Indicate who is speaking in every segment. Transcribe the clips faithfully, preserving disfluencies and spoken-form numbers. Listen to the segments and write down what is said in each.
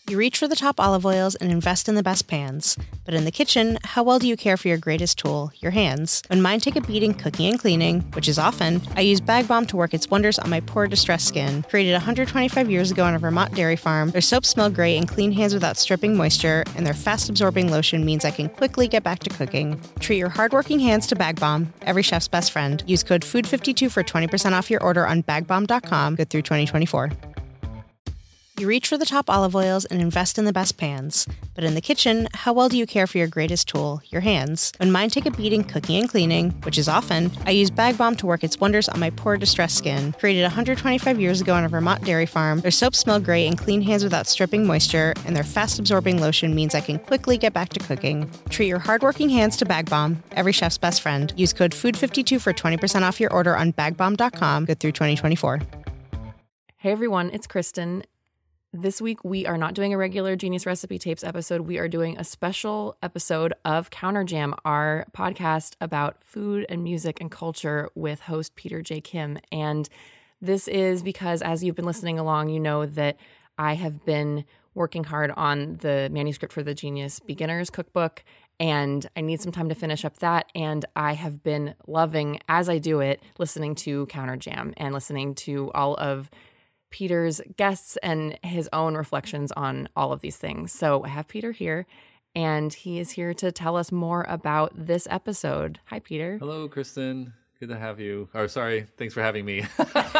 Speaker 1: You reach for the top olive oils and invest in the best pans. But in the kitchen, how well do you care for your greatest tool, your hands? When mine take a beating cooking and cleaning, which is often, I use Bag Balm to work its wonders on my poor, distressed skin. Created one hundred twenty-five years ago on a Vermont dairy farm, their soaps smell great and clean hands without stripping moisture, and their fast-absorbing lotion means I can quickly get back to cooking. Treat your hardworking hands to Bag Balm, every chef's best friend. Use code food fifty-two for twenty percent off your order on bag balm dot com, good through twenty twenty-four. You reach for the top olive oils and invest in the best pans. But in the kitchen, how well do you care for your greatest tool, your hands? When mine take a beating cooking and cleaning, which is often, I use Bag Balm to work its wonders on my poor, distressed skin. Created one hundred twenty-five years ago on a Vermont dairy farm, their soaps smell great and clean hands without stripping moisture, and their fast-absorbing lotion means I can quickly get back to cooking. Treat your hardworking hands to Bag Balm, every chef's best friend. Use code food fifty-two for twenty percent off your order on bag balm dot com, good through twenty twenty-four.
Speaker 2: Hey everyone, it's Kristen. This week, we are not doing a regular Genius Recipe Tapes episode. We are doing a special episode of Counter Jam, our podcast about food and music and culture with host Peter J. Kim. And this is because, as you've been listening along, you know that I have been working hard on the manuscript for the Genius Beginners Cookbook, and I need some time to finish up that. And I have been loving, as I do it, listening to Counter Jam and listening to all of Peter's guests and his own reflections on all of these things. So I have Peter here, and he is here to tell us more about this episode. Hi, Peter.
Speaker 3: Hello, Kristen. Good to have you. Or sorry, thanks for having me.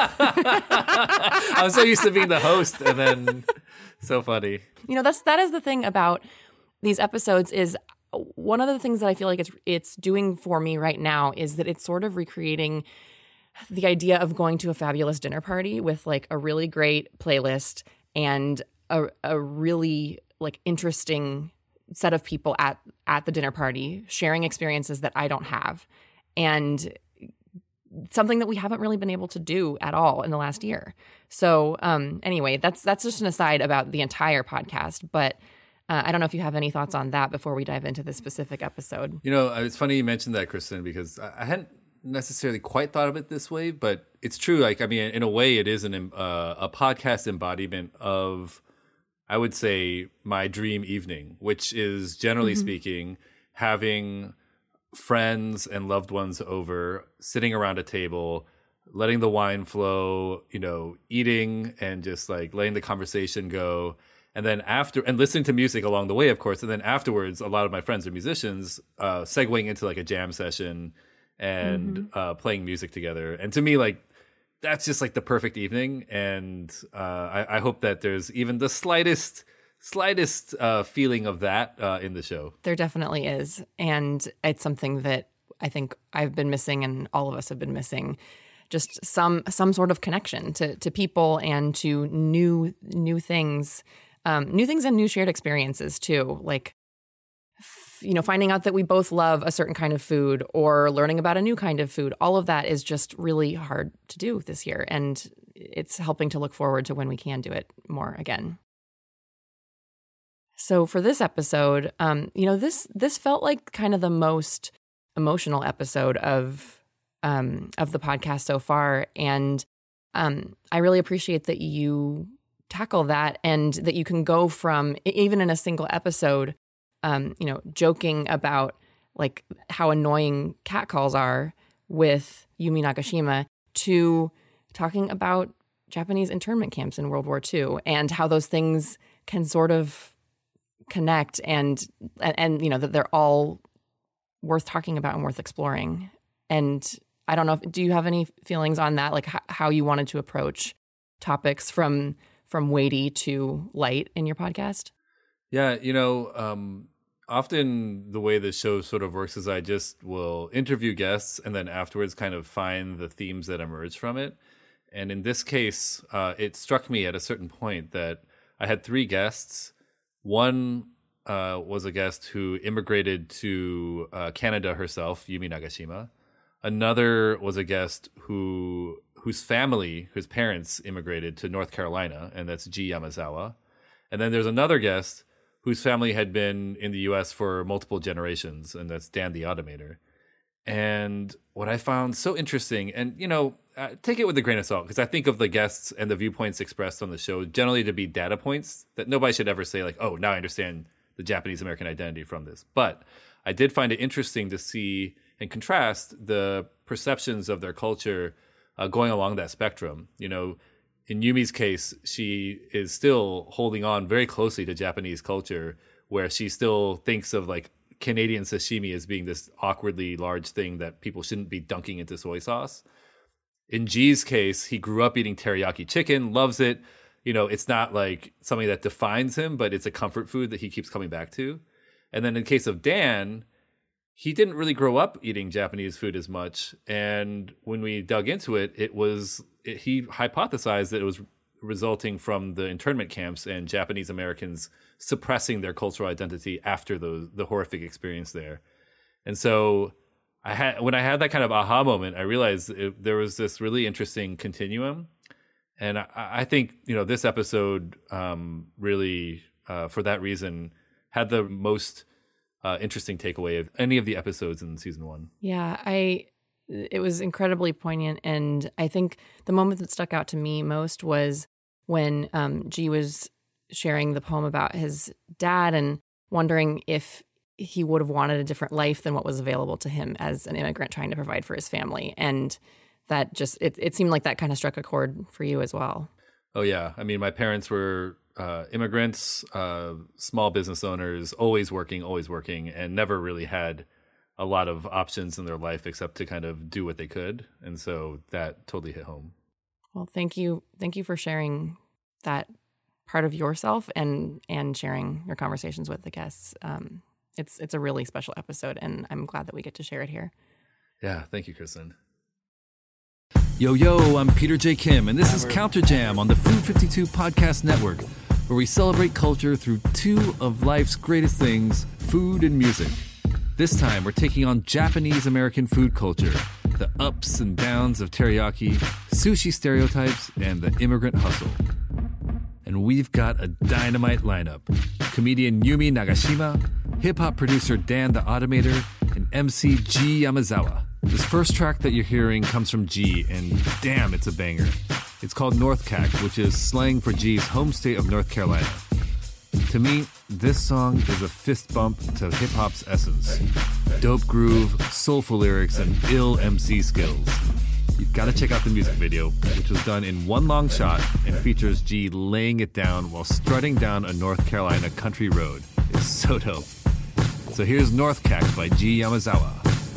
Speaker 3: I'm so used to being the host, and then so funny.
Speaker 2: You know, that's that is the thing about these episodes is one of the things that I feel like it's it's doing for me right now is that it's sort of recreating the idea of going to a fabulous dinner party with like a really great playlist and a, a really like interesting set of people at, at the dinner party sharing experiences that I don't have, and something that we haven't really been able to do at all in the last year. So um, anyway, that's that's just an aside about the entire podcast, but uh, I don't know if you have any thoughts on that before we dive into this specific episode.
Speaker 3: You know, it's funny you mentioned that, Kristen, because I, I hadn't necessarily quite thought of it this way, but it's true. Like, I mean, in a way, it is an uh, a podcast embodiment of, I would say, my dream evening, which is generally mm-hmm. speaking, having friends and loved ones over, sitting around a table, letting the wine flow, you know, eating and just like letting the conversation go. And then after, and listening to music along the way, of course. And then afterwards, a lot of my friends are musicians, uh, segueing into like a jam session and mm-hmm. uh, playing music together. And to me, like, that's just like the perfect evening. And uh, I, I hope that there's even the slightest, slightest uh, feeling of that uh, in the show.
Speaker 2: There definitely is. And it's something that I think I've been missing and all of us have been missing. Just some some sort of connection to, to people and to new new things, um, new things and new shared experiences too. Like, you know, finding out that we both love a certain kind of food or learning about a new kind of food, all of that is just really hard to do this year. And it's helping to look forward to when we can do it more again. So for this episode, um, you know, this this felt like kind of the most emotional episode of um, of the podcast so far. And um, I really appreciate that you tackle that and that you can go from, even in a single episode, Um, you know, joking about like how annoying catcalls are with Yumi Nagashima to talking about Japanese internment camps in World War Two and how those things can sort of connect and, and, and you know, that they're all worth talking about and worth exploring. And I don't know, if, do you have any feelings on that? Like h- how you wanted to approach topics from, from weighty to light in your podcast?
Speaker 3: Yeah, you know, um, often the way the show sort of works is I just will interview guests and then afterwards kind of find the themes that emerge from it. And in this case, uh, it struck me at a certain point that I had three guests. One uh, was a guest who immigrated to uh, Canada herself, Yumi Nagashima. Another was a guest who whose family, whose parents immigrated to North Carolina, and that's Ji Yamazawa. And then there's another guest whose family had been in the U S for multiple generations, and that's Dan the Automator. And what I found so interesting, and, you know, uh, take it with a grain of salt, because I think of the guests and the viewpoints expressed on the show generally to be data points that nobody should ever say, like, oh, now I understand the Japanese American identity from this. But I did find it interesting to see and contrast the perceptions of their culture uh, going along that spectrum. You know, in Yumi's case, she is still holding on very closely to Japanese culture, where she still thinks of like Canadian sashimi as being this awkwardly large thing that people shouldn't be dunking into soy sauce. In G's case, he grew up eating teriyaki chicken, loves it. You know, it's not like something that defines him, but it's a comfort food that he keeps coming back to. And then in the case of Dan, he didn't really grow up eating Japanese food as much. And when we dug into it, it was, it, he hypothesized that it was resulting from the internment camps and Japanese Americans suppressing their cultural identity after the, the horrific experience there. And so I had, when I had that kind of aha moment, I realized it, there was this really interesting continuum. And I, I think, you know, this episode um, really, uh, for that reason, had the most uh, interesting takeaway of any of the episodes in season one.
Speaker 2: Yeah, I. It was incredibly poignant, and I think the moment that stuck out to me most was when um, G was sharing the poem about his dad and wondering if he would have wanted a different life than what was available to him as an immigrant trying to provide for his family. And that just, it, it seemed like that kind of struck a chord for you as well.
Speaker 3: Oh, yeah. I mean, my parents were uh, immigrants, uh, small business owners, always working, always working, and never really had a lot of options in their life except to kind of do what they could. And so that totally hit home.
Speaker 2: Well, thank you. Thank you for sharing that part of yourself and and sharing your conversations with the guests. Um, it's it's a really special episode, and I'm glad that we get to share it here.
Speaker 3: Yeah, thank you, Kristen. Yo, yo, I'm Peter J. Kim, and this is Counter Jam on the Food fifty-two Podcast Network, where we celebrate culture through two of life's greatest things, food and music. This time, we're taking on Japanese American food culture, the ups and downs of teriyaki, sushi stereotypes, and the immigrant hustle. And we've got a dynamite lineup. Comedian Yumi Nagashima, hip-hop producer Dan the Automator, and M C G Yamazawa. This first track that you're hearing comes from G, and damn, it's a banger. It's called North Cac, which is slang for G's home state of North Carolina. To me, this song is a fist bump to hip-hop's essence. Dope groove, soulful lyrics, and ill M C skills. You've got to check out the music video, which was done in one long shot and features G laying it down while strutting down a North Carolina country road. It's so dope. So here's North Cac by G Yamazawa.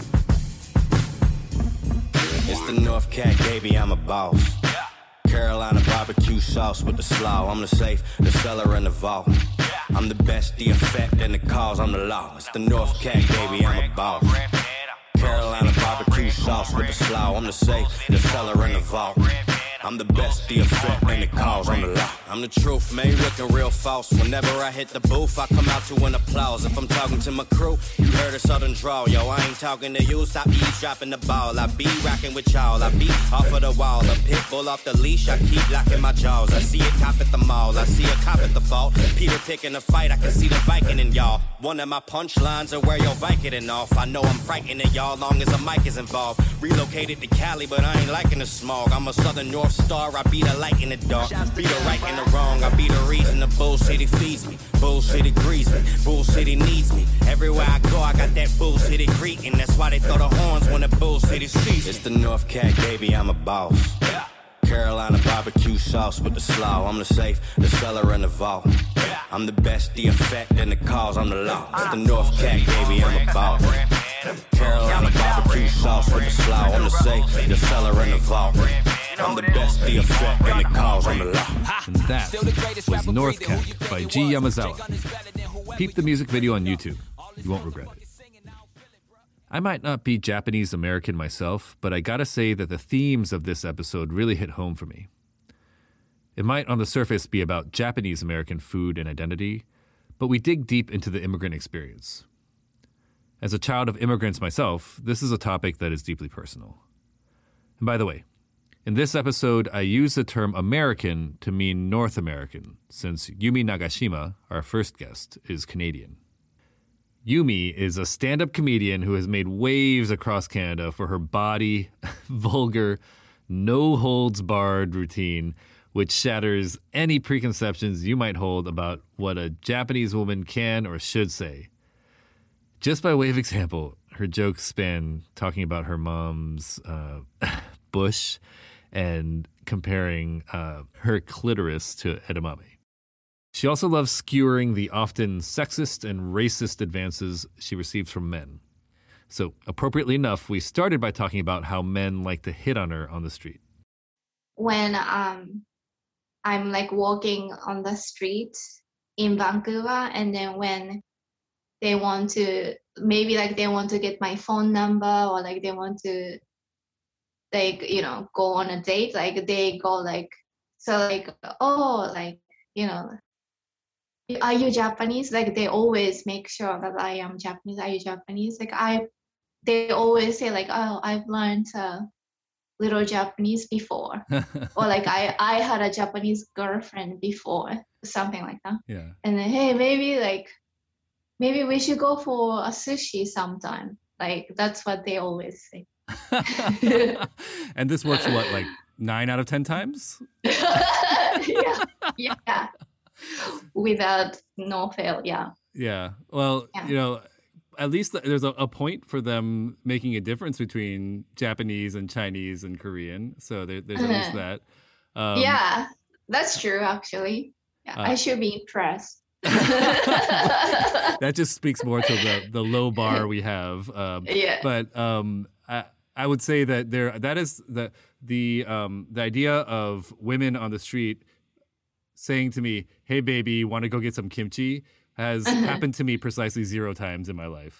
Speaker 4: It's the North Cac, baby, I'm a boss. Carolina barbecue sauce with the slaw. I'm the safe, the cellar, and the vault. I'm the best, the effect, and the cause, I'm the law. It's the North Cac, baby, I'm a boss. Carolina barbecue sauce with the slaw. I'm the safe, the cellar, and the vault. I'm the best, the effect, and the cause, I'm the law. I'm the truth, man, looking real false. Whenever I hit the booth, I come out to an applause. If I'm talking to my crew, you heard a southern drawl. Yo, I ain't talking to you, stop eavesdropping the ball. I be rocking with y'all, I be off of the wall. A pit bull off the leash, I keep locking my jaws. I see a cop at the mall, I see a cop at the fault. Peter picking a fight, I can see the Viking in y'all. One of my punchlines are where your Vicodin off. I know I'm frightening y'all, long as a mic is involved. Relocated to Cali, but I ain't liking the smog. I'm a southern North Star, I be the light in the dark. Be the right and the wrong, I be the reason the Bull City feeds me. Bull City greets me, Bull City needs me. Everywhere I go, I got that Bull City greeting. That's why they throw the horns when the Bull City sees. It's the North Cac, baby, I'm a boss. Carolina barbecue sauce with the slaw. I'm the safe, the cellar, and the vault. I'm the best, the effect, and the cause, I'm the law. It's the North Cac, baby, I'm a boss. Carolina barbecue sauce with the slaw. I'm the safe, the cellar, and the vault. I'm the best, the effect, and the cause, I'm the law.
Speaker 3: And that was North Cac by G Yamazawa. Peep the music video on YouTube. You won't regret it. I might not be Japanese American myself, but I gotta say that the themes of this episode really hit home for me. It might on the surface be about Japanese American food and identity, but we dig deep into the immigrant experience. As a child of immigrants myself, this is a topic that is deeply personal. And by the way, in this episode, I use the term American to mean North American, since Yumi Nagashima, our first guest, is Canadian. Yumi is a stand-up comedian who has made waves across Canada for her body, vulgar, no-holds-barred routine, which shatters any preconceptions you might hold about what a Japanese woman can or should say. Just by way of example, her jokes span talking about her mom's uh, bush and comparing uh, her clitoris to edamame. She also loves skewering the often sexist and racist advances she receives from men. So, appropriately enough, we started by talking about how men like to hit on her on the street.
Speaker 5: When um, I'm like walking on the street in Vancouver, and then when they want to, maybe like they want to get my phone number, or like they want to, like, you know, go on a date, like they go like, so like, oh, like, you know, are you Japanese? Like they always make sure that I am Japanese. Are you Japanese? Like I, they always say like, oh, I've learned a little Japanese before, or like I, I had a Japanese girlfriend before, something like that.
Speaker 3: Yeah.
Speaker 5: And then hey, maybe like, maybe we should go for a sushi sometime. Like that's what they always say.
Speaker 3: And this works what, like nine out of ten times?
Speaker 5: yeah, yeah. Without no fail, yeah.
Speaker 3: Yeah. Well, yeah. You know, at least there's a, a point for them making a difference between Japanese and Chinese and Korean. So there, there's at least that. Um,
Speaker 5: yeah, that's true, actually. Yeah, uh, I should be impressed.
Speaker 3: That just speaks more to the, the low bar we have. Um,
Speaker 5: yeah.
Speaker 3: But um, I, I would say that there that is the the um, the idea of women on the street saying to me, "Hey, baby, want to go get some kimchi?" has happened to me precisely zero times in my life.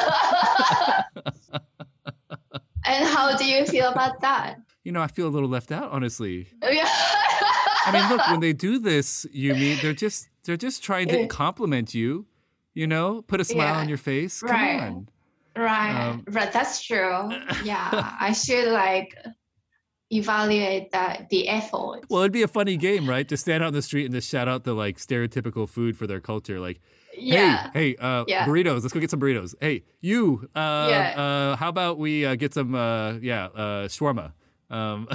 Speaker 5: And how do you feel about that?
Speaker 3: You know, I feel a little left out, honestly.
Speaker 5: Yeah.
Speaker 3: I mean, look, when they do this, Yumi, they're just they're just trying to compliment you. You know, put a smile
Speaker 5: yeah.
Speaker 3: on your face. Come
Speaker 5: right.
Speaker 3: on.
Speaker 5: Right. Um, right. That's true. Yeah. I should like evaluate that the effort.
Speaker 3: Well, it'd be a funny game, right? To stand out on the street and just shout out the like stereotypical food for their culture, like,
Speaker 5: yeah.
Speaker 3: "Hey, hey, uh,
Speaker 5: yeah.
Speaker 3: burritos! Let's go get some burritos." Hey, you, uh,
Speaker 5: yeah.
Speaker 3: uh, how about we uh, get some, uh, yeah, uh, shawarma? Um,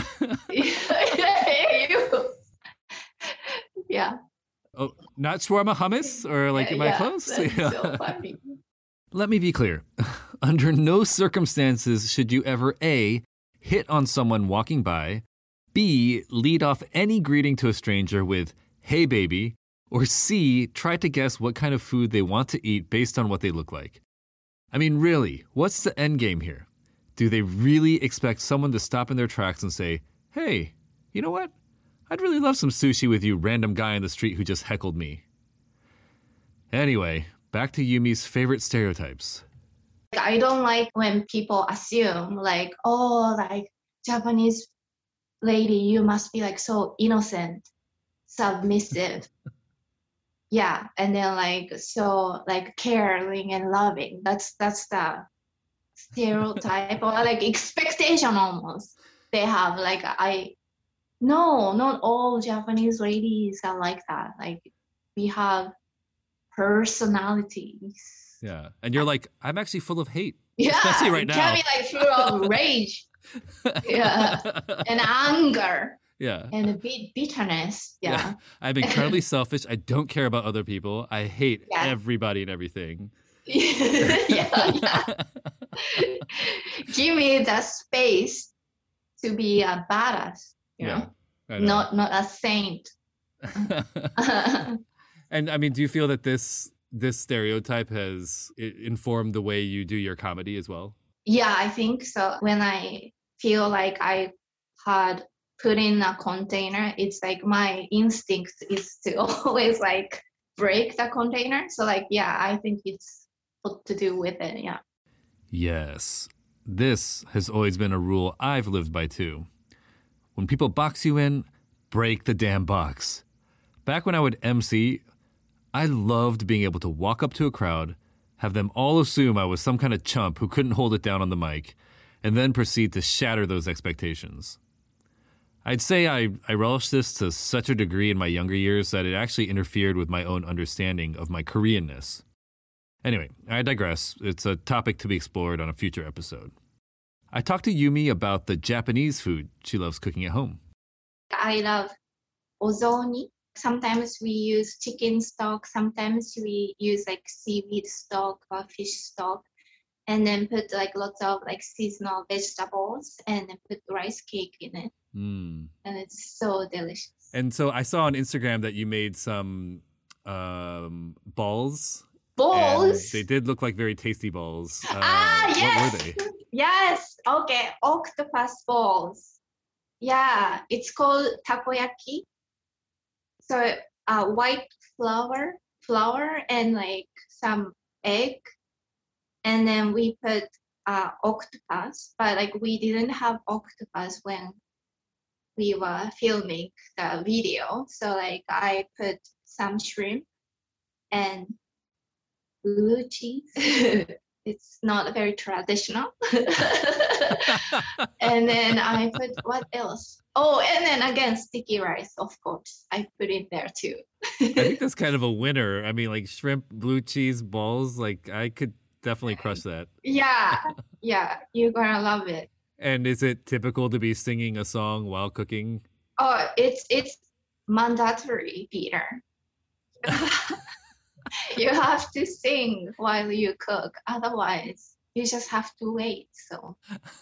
Speaker 5: yeah.
Speaker 3: Oh, not shawarma hummus, or like,
Speaker 5: yeah,
Speaker 3: am I
Speaker 5: yeah.
Speaker 3: close?
Speaker 5: That's
Speaker 3: yeah.
Speaker 5: so funny.
Speaker 3: Let me be clear. Under no circumstances should you ever A, hit on someone walking by, B, lead off any greeting to a stranger with, "Hey, baby," or C, try to guess what kind of food they want to eat based on what they look like. I mean, really, what's the end game here? Do they really expect someone to stop in their tracks and say, "Hey, you know what? I'd really love some sushi with you, random guy on the street who just heckled me"? Anyway, back to Yumi's favorite stereotypes.
Speaker 5: I don't like when people assume like, oh, like Japanese lady, you must be like so innocent, submissive. Yeah. And then like, so like caring and loving. That's, that's the stereotype or like expectation almost they have. Like I, no, not all Japanese ladies are like that. Like we have personalities.
Speaker 3: Yeah, and you're like, I'm actually full of hate.
Speaker 5: Yeah,
Speaker 3: especially right now.
Speaker 5: Can be like full of rage, yeah, and anger,
Speaker 3: yeah,
Speaker 5: and bit bitterness. Yeah. yeah,
Speaker 3: I'm incredibly selfish. I don't care about other people. I hate
Speaker 5: yeah.
Speaker 3: everybody and everything.
Speaker 5: yeah, yeah. Give me the space to be a badass. You
Speaker 3: yeah,
Speaker 5: know? not not a saint.
Speaker 3: And I mean, do you feel that this this stereotype has informed the way you do your comedy as well?
Speaker 5: Yeah, I think so. When I feel like I had put in a container, it's like my instinct is to always like break the container. So like, yeah, I think it's what to do with it. Yeah.
Speaker 3: Yes. This has always been a rule I've lived by too. When people box you in, break the damn box. Back when I would M C, I loved being able to walk up to a crowd, have them all assume I was some kind of chump who couldn't hold it down on the mic, and then proceed to shatter those expectations. I'd say I, I relished this to such a degree in my younger years that it actually interfered with my own understanding of my Koreanness. Anyway, I digress. It's a topic to be explored on a future episode. I talked to Yumi about the Japanese food she loves cooking at home.
Speaker 5: I love ozoni. Sometimes we use chicken stock. Sometimes we use like seaweed stock or fish stock. And then put like lots of like seasonal vegetables and then put rice cake in it.
Speaker 3: Mm.
Speaker 5: And it's so delicious.
Speaker 3: And so I saw on Instagram that you made some um, balls.
Speaker 5: Balls?
Speaker 3: They did look like very tasty balls. Uh,
Speaker 5: ah, yes.
Speaker 3: What were they?
Speaker 5: Yes. Okay. Octopus balls. Yeah. It's called takoyaki. So uh, white flour, flour and like some egg. And then we put uh, octopus, but like we didn't have octopus when we were filming the video. So like I put some shrimp and blue cheese. It's not very traditional. And then I put what else? Oh, and then again, sticky rice, of course. I put it there too.
Speaker 3: I think that's kind of a winner. I mean, like shrimp, blue cheese, balls, like I could definitely crush that.
Speaker 5: Yeah, yeah, you're gonna love it.
Speaker 3: And is it typical to be singing a song while cooking?
Speaker 5: Oh, it's it's mandatory, Peter. You have to sing while you cook. Otherwise, you just have to wait. So.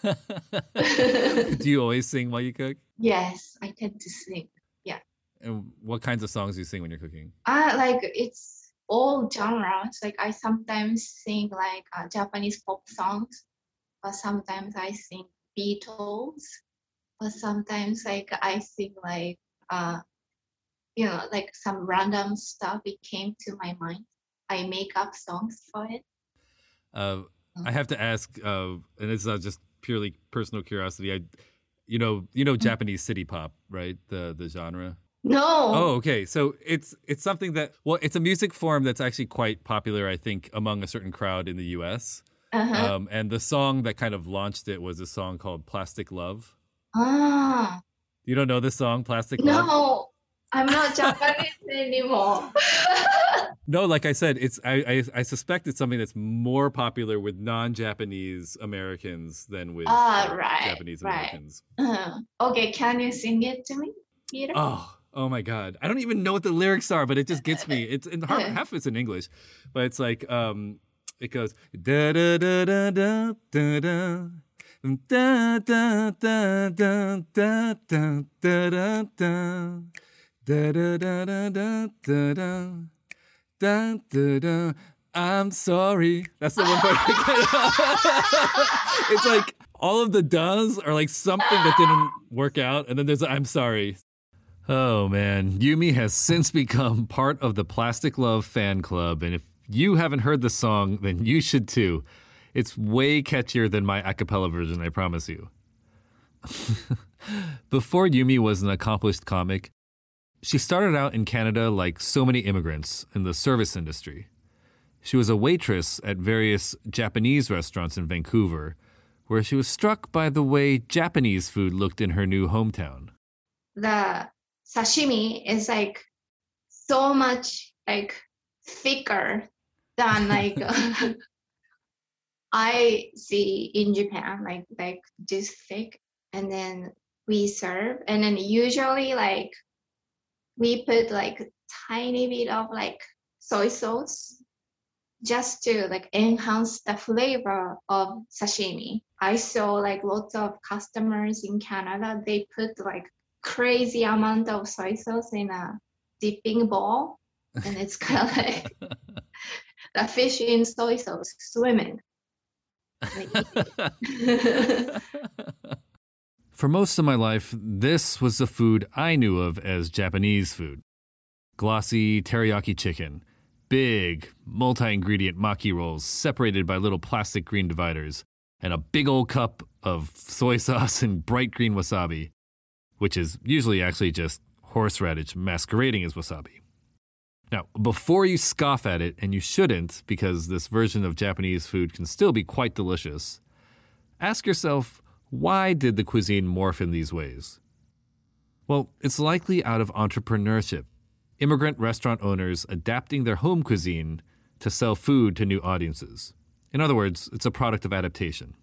Speaker 3: Do you always sing while you cook?
Speaker 5: Yes, I tend to sing. Yeah.
Speaker 3: And what kinds of songs do you sing when you're cooking?
Speaker 5: Uh, like it's all genres. Like I sometimes sing like uh, Japanese pop songs, or sometimes I sing Beatles, or sometimes like I sing like uh, you know, like some random stuff. It came to my mind. I make up songs for it.
Speaker 3: Uh, I have to ask, uh, and it's uh, just purely personal curiosity. I, you know, you know, Japanese city pop, right? The the genre.
Speaker 5: No.
Speaker 3: Oh, okay. So it's it's something that well, it's a music form that's actually quite popular, I think, among a certain crowd in the U S.
Speaker 5: Uh-huh.
Speaker 3: Um, and the song that kind of launched it was a song called "Plastic Love."
Speaker 5: Ah.
Speaker 3: You don't know this song, "Plastic Love"?
Speaker 5: No, I'm not Japanese anymore.
Speaker 3: No, like I said, it's I, I I suspect it's something that's more popular with non-Japanese Americans than with
Speaker 5: Ah,
Speaker 3: uh,
Speaker 5: right,
Speaker 3: Japanese
Speaker 5: right.
Speaker 3: Americans.
Speaker 5: Uh, okay, can you sing it to me, Peter?
Speaker 3: Oh, oh my God! I don't even know what the lyrics are, but it just gets me. It's in half, half of it's in English, but it's like um, it goes da da da da da da da. Da da da da da da da da da da da da da da da. Dun, dun, dun. I'm sorry. That's the one part. It's like all of the does are like something that didn't work out. And then there's a, I'm sorry. Oh, man. Yumi has since become part of the Plastic Love fan club. And if you haven't heard the song, then you should too. It's way catchier than my a cappella version, I promise you. Before Yumi was an accomplished comic, she started out in Canada like so many immigrants in the service industry. She was a waitress at various Japanese restaurants in Vancouver, where she was struck by the way Japanese food looked in her new hometown.
Speaker 5: The sashimi is like so much like thicker than like I see in Japan, like like this thick, and then we serve, and then usually like we put like tiny bit of like soy sauce just to like enhance the flavor of sashimi. I saw like lots of customers in Canada, they put like crazy amount of soy sauce in a dipping bowl, and it's kind of like the fish in soy sauce swimming.
Speaker 3: For most of my life, this was the food I knew of as Japanese food. Glossy teriyaki chicken, big, multi-ingredient maki rolls separated by little plastic green dividers, and a big old cup of soy sauce and bright green wasabi, which is usually actually just horseradish masquerading as wasabi. Now, before you scoff at it, and you shouldn't because this version of Japanese food can still be quite delicious, ask yourself, why did the cuisine morph in these ways? Well, it's likely out of entrepreneurship. Immigrant restaurant owners adapting their home cuisine to sell food to new audiences. In other words, it's a product of adaptation.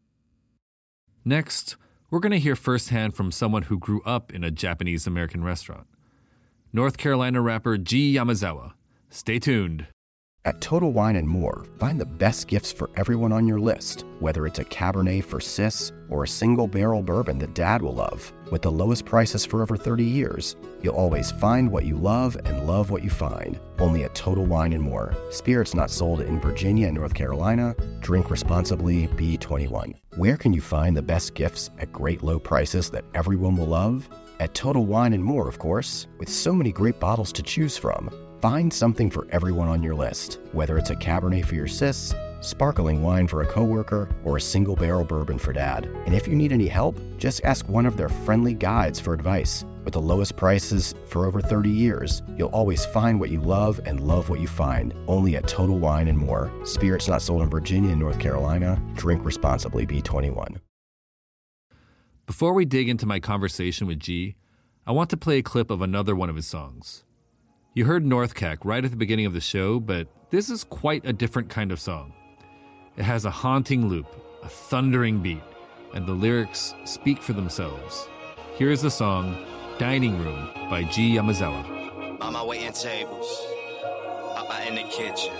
Speaker 3: Next, we're going to hear firsthand from someone who grew up in a Japanese-American restaurant. North Carolina rapper G Yamazawa. Stay tuned.
Speaker 6: At Total Wine and More, find the best gifts for everyone on your list, whether it's a Cabernet for sis or a single barrel bourbon that Dad will love. With the lowest prices for over thirty years, you'll always find what you love and love what you find. Only at Total Wine and More. Spirits not sold in Virginia and North Carolina. Drink responsibly. B twenty-one. Where can you find the best gifts at great low prices that everyone will love? At Total Wine and More, of course. With so many great bottles to choose from, find something for everyone on your list, whether it's a Cabernet for your sis, sparkling wine for a coworker, or a single barrel bourbon for Dad. And if you need any help, just ask one of their friendly guides for advice. With the lowest prices for over thirty years, you'll always find what you love and love what you find. Only at Total Wine and More. Spirits not sold in Virginia and North Carolina. Drink responsibly. B twenty-one.
Speaker 3: Before we dig into my conversation with G, I want to play a clip of another one of his songs. You heard North Cac right at the beginning of the show, but this is quite a different kind of song. It has a haunting loop, a thundering beat, and the lyrics speak for themselves. Here is the song, Dining Room by G Yamazawa.
Speaker 4: Mama waiting tables, Papa in the kitchen.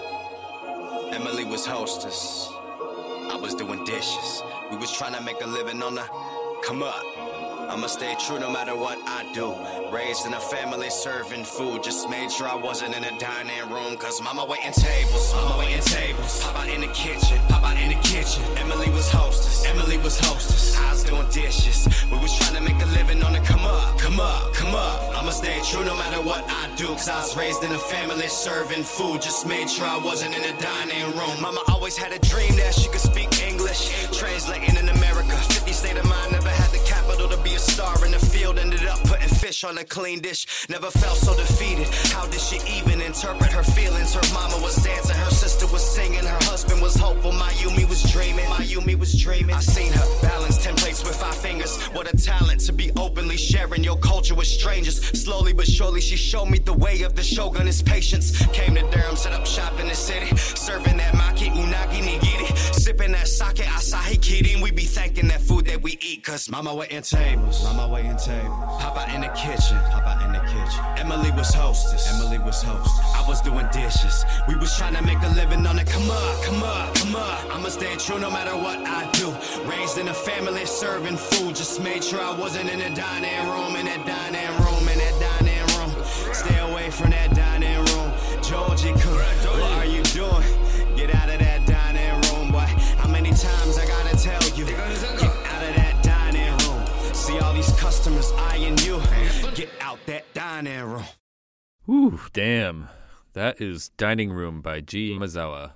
Speaker 4: Emily was hostess, I was doing dishes. We was trying to make a living on the come up. I'ma stay true no matter what I do. Raised in a family serving food. Just made sure I wasn't in a dining room. Cause mama waiting tables, mama waiting tables. Papa in the kitchen, Papa in the kitchen. Emily was hostess, Emily was hostess. I was doing dishes. We was trying to make a living on the come up, come up, come up. I'ma stay true no matter what I do. Cause I was raised in a family serving food. Just made sure I wasn't in a dining room. Mama always had a dream that she could speak English. Translating in America, fifty state of mind, never had the capital to be a star in the field. Ended up putting fish on a clean dish. Never felt so defeated. How did she even interpret her feelings? Her mama was dancing, her sister was singing, her husband was hopeful. Mayumi was dreaming, Mayumi was dreaming. I seen her balance ten plates with five fingers. What a talent to be openly sharing your culture with strangers. Slowly but surely she showed me the way of the shogun is patience. Came to Durham, set up shop in the city, serving that maki, unagi, nigiri, sipping that sake, asahi, kirin. We be thanking that food that we eat, cause mama waiting tables, mama waiting tables. Papa in the kitchen, Papa in the kitchen. Emily was hostess, Emily was hostess. I was doing dishes. We was trying to make a living on it. Come up, come up, come up. I'ma stay true no matter what I do. Raised in a family serving food. Just made sure I wasn't in a dining room, in that dining room, in that dining room. Stay away from that dining room. Georgie, what are you doing? Get out of that dining room, boy. How many times I gotta tell you? Get out of that dining room. See all these customers eyeing you. Get out that dining room.
Speaker 3: Whew, damn. That is Dining Room by G Yamazawa.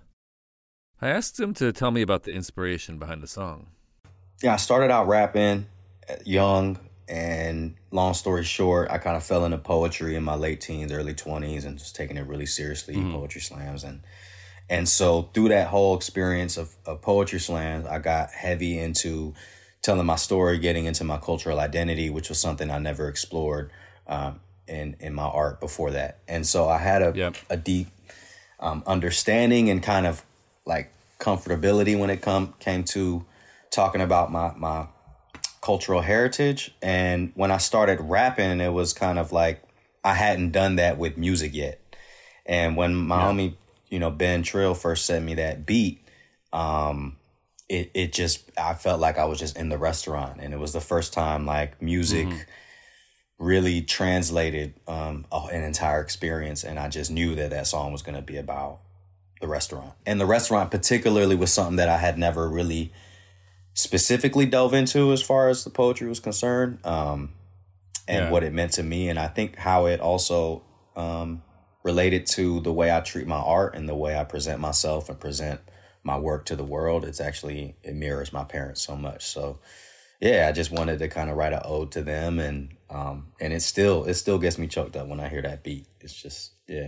Speaker 3: I asked him to tell me about the inspiration behind the song.
Speaker 7: Yeah, I started out rapping young, and long story short, I kind of fell into poetry in my late teens, early twenties, and just taking it really seriously, mm-hmm. poetry slams. And and so through that whole experience of, of poetry slams, I got heavy into telling my story, getting into my cultural identity, which was something I never explored um, in, in my art before that. And so I had a, yep. a deep um, understanding and kind of like comfortability when it come came to talking about my, my cultural heritage. And when I started rapping, it was kind of like I hadn't done that with music yet. And when my yeah. homie, you know, Ben Trill first sent me that beat, um, it it just, I felt like I was just in the restaurant. And it was the first time like music mm-hmm. really translated um, an entire experience. And I just knew that that song was going to be about the restaurant. And the restaurant particularly was something that I had never really specifically dove into as far as the poetry was concerned, um, and yeah. what it meant to me. And I think how it also um, related to the way I treat my art and the way I present myself and present my work to the world. It's actually, it mirrors my parents so much. So yeah, I just wanted to kind of write an ode to them. And, um, and it still, it still gets me choked up when I hear that beat. It's just, yeah.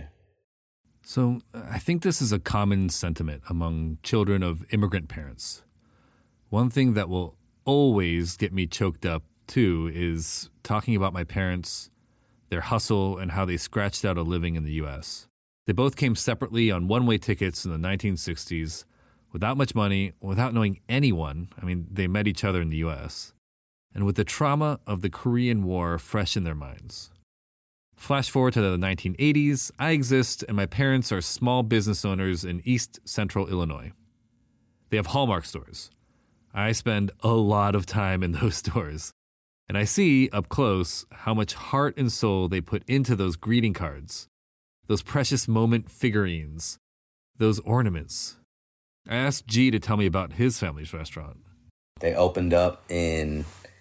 Speaker 3: So I think this is a common sentiment among children of immigrant parents. One thing that will always get me choked up, too, is talking about my parents, their hustle, and how they scratched out a living in the U S. They both came separately on one-way tickets in the nineteen sixties, without much money, without knowing anyone. I mean, they met each other in the U S, and with the trauma of the Korean War fresh in their minds. Flash forward to the nineteen eighties, I exist, and my parents are small business owners in East Central Illinois. They have Hallmark stores. I spend a lot of time in those stores, and I see up close how much heart and soul they put into those greeting cards, those precious moment figurines, those ornaments. I asked G to tell me about his family's restaurant.
Speaker 7: They opened up in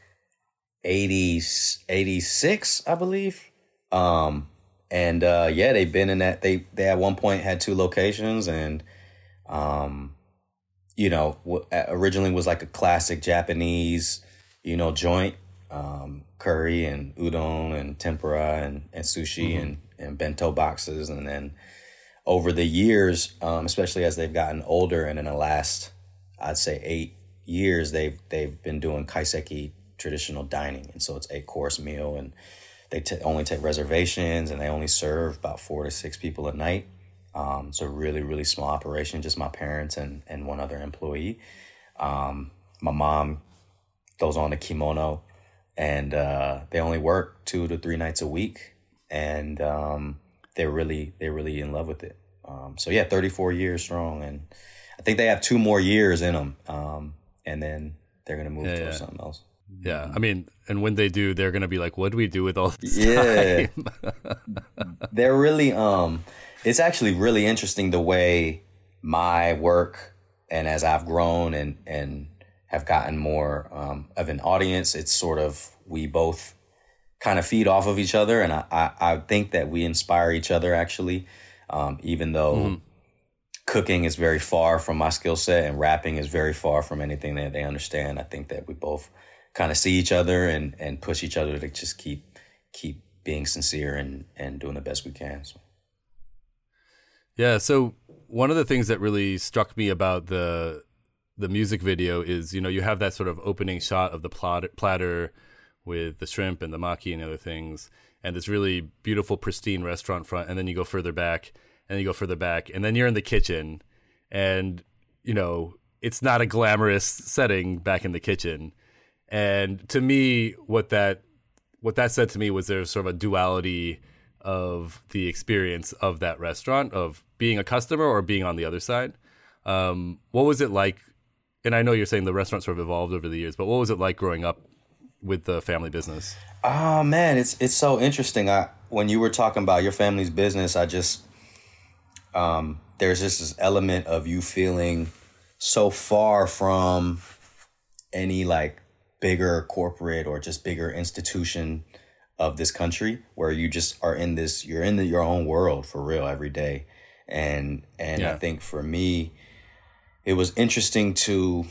Speaker 7: eighty, eighty-six, I believe. Um, and uh, yeah, they've been in that. They, they at one point had two locations, and, um, you know, w- originally was like a classic Japanese, you know, joint, um, curry and udon and tempura and, and sushi mm-hmm. and, and bento boxes. And then over the years, um, especially as they've gotten older, and in the last, I'd say eight years, they've they've been doing kaiseki traditional dining, and so it's eight course meal, and they t- only take reservations, and they only serve about four to six people a night. Um, it's a really really small operation, just my parents and and one other employee. Um, my mom goes on to kimono, and uh, they only work two to three nights a week, and um, they're really they're really in love with it. Um, so yeah, thirty-four years strong, and I think they have two more years in them, um, and then they're gonna move
Speaker 3: yeah,
Speaker 7: to
Speaker 3: yeah.
Speaker 7: something else.
Speaker 3: Yeah, I mean, and when they do, they're gonna be like, "What do we do with all this
Speaker 7: yeah.
Speaker 3: time?"
Speaker 7: They're really um, it's actually really interesting the way my work, and as I've grown and and have gotten more um, of an audience, it's sort of we both kind of feed off of each other, and I I, I think that we inspire each other actually. Um, even though mm-hmm. cooking is very far from my skill set and rapping is very far from anything that they understand, I think that we both kind of see each other and, and push each other to just keep keep being sincere and, and doing the best we can. So.
Speaker 3: Yeah, so one of the things that really struck me about the the music video is, you know, you have that sort of opening shot of the plot, platter with the shrimp and the maki and other things, and this really beautiful, pristine restaurant front, and then you go further back, and then you go further back, and then you're in the kitchen, and, you know, it's not a glamorous setting back in the kitchen. And to me, what that what that said to me was there's sort of a duality of the experience of that restaurant, of being a customer or being on the other side. Um, what was it like? And I know you're saying the restaurant sort of evolved over the years, but what was it like growing up with the family business?
Speaker 7: Oh man, it's it's so interesting. I when you were talking about your family's business, I just um, there's just this element of you feeling so far from any like bigger corporate or just bigger institution of this country, where you just are in this, you're in the, your own world for real every day. And and yeah. I think for me, it was interesting to